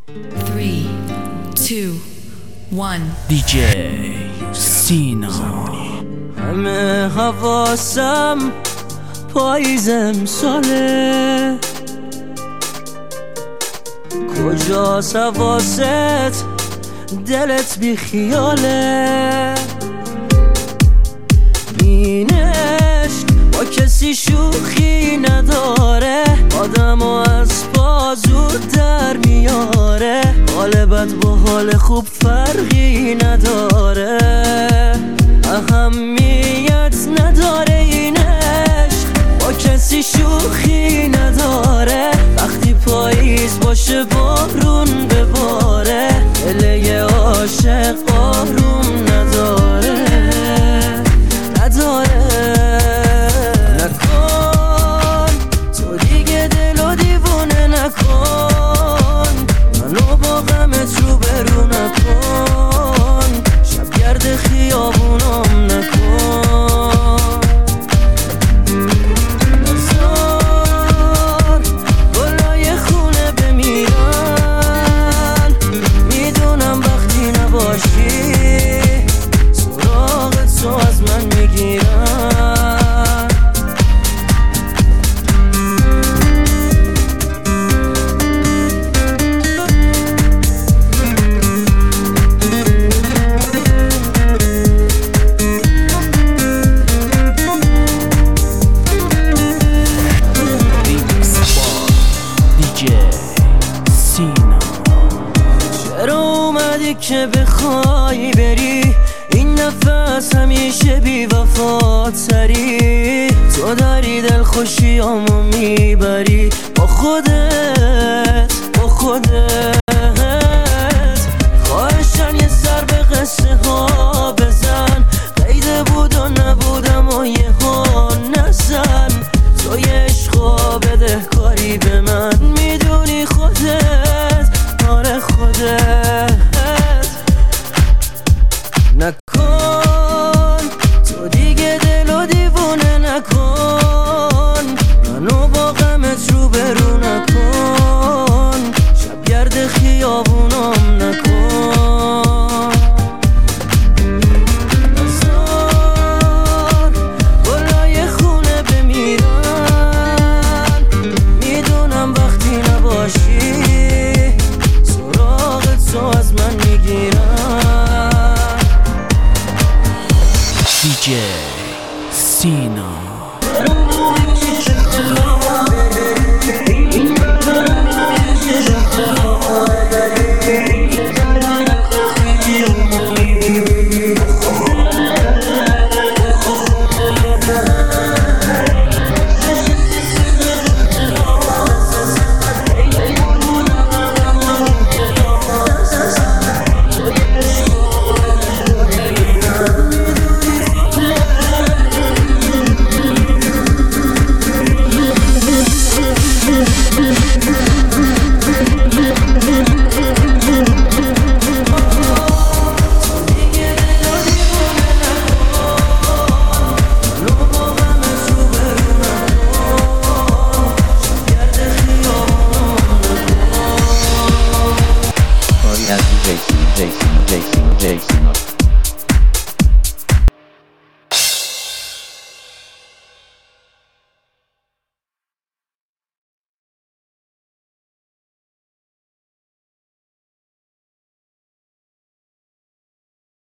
3, 2, 1 دیجی سینا. همه حواسم پاییز امساله، کجاست حواست دلت بی خیاله. این عشق با کسی شوخی نداره، آدمو از پا زود در میاره. حال بد با حال خوب فرقی نداره، اهمیت نداره. این عشق با کسی شوخی نداره، وقتی پاییز باشه بارون بباره. دل عاشق آروم نداره. نکن تو دیگه دلو دیوونه نکن، منو با غمت رو برو نکن. شب گرد خیابونم نکن. نزار گلای خونه بمیرن، میدونم وقتی نباشی سراغت تو از من میگیرن. چرا اومدی که بخوای بری؟ این نفس همیشه بی وفاتری. تو داری دل خوشیامو میبری با خودت، با خودت. خواهشن یه سر به قصه ها بزن، قیده بود و نبودم و یه ها نزن. تو یه عشقا بده کاری به من، میدونی خودت، آره خودت. نکن تو دیگه دلو دیوونه نکن، منو با غمت رو برو نکن. شب گرد خیابونم نکن. نزار گلای خونه بمیرن، میدونم وقتی نباشی سراغت تو از من میگیرن. دیجی سینا. Jason.